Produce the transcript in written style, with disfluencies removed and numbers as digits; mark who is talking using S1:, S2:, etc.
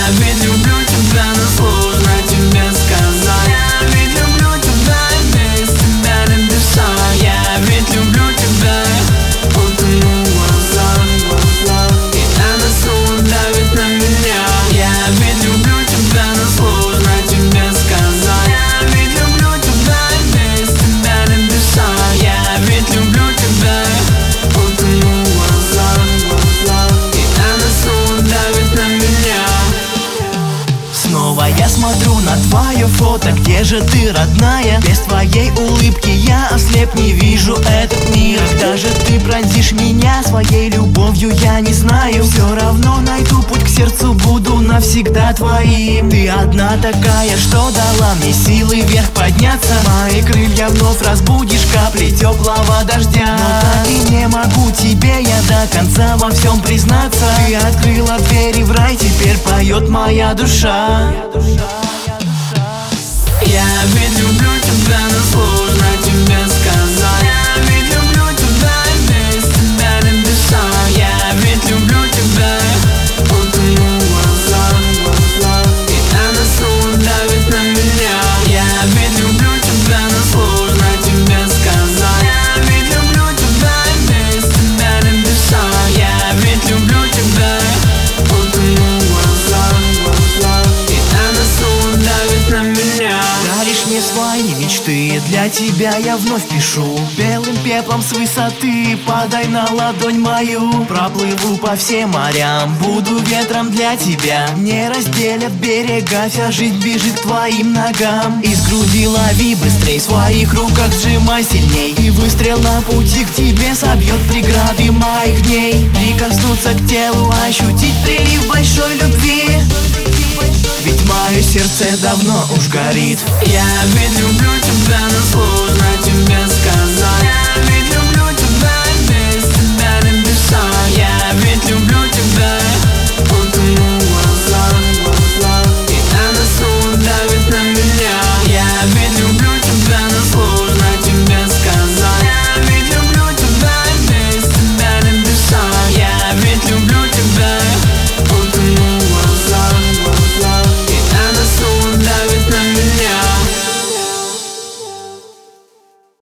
S1: ведь люблю тебя, но сложно тебе сказать. Я ведь люблю тебя, без тебя не дышать. Я ведь люблю тебя, утону в глазах, и она снова давит на меня. Я ведь люблю тебя, но сложно тебе сказать. Я ведь люблю тебя, без тебя не дышать. Я ведь люблю тебя, утону в глазах, и она снова давит на меня.
S2: Снова я смотрю на твое фото, где же ты, родная? Без твоей улыбки я ослеп, не вижу этот мир. Когда же ты пронзишь меня своей любовью, я не знаю. Все равно найду путь к сердцу, буду навсегда твоим. Ты одна такая, что дала мне силы вверх подняться. Мои крылья вновь разбудишь капли теплого дождя. Но так и не могу тебе я до конца во всем признаться. Ты открыла двери в рай, теперь поет моя душа.
S1: Я ведь люблю тебя, но сложно тебе сказать. Я ведь люблю тебя, без тебя не дышать. Я ведь люблю тебя, утону в глазах, и она снова давит на меня. Я ведь люблю тебя, но сложно тебе сказать. Я ведь люблю тебя, без тебя не дышать. Я ведь люблю тебя, утону в глазах, и она снова давит на меня.
S2: Даришь мне свои мечты, для тебя я вновь пишу. Белым пеплом с высоты подай на ладонь мою. Проплыву по всем морям, буду ветром для тебя. Не разделят берега, вся жизнь бежит к твоим ногам. Из груди лови быстрей, в своих руках сжимай сильней. И выстрел на пути к тебе собьет преграды моих дней. Прикоснуться к телу, ощутить прилив большой любви. Ведь мое сердце давно уж горит.
S1: Я ведь люблю тебя, но сложно тебе сказать. Я ведь люблю тебя, без тебя не дышать. Я ведь люблю тебя,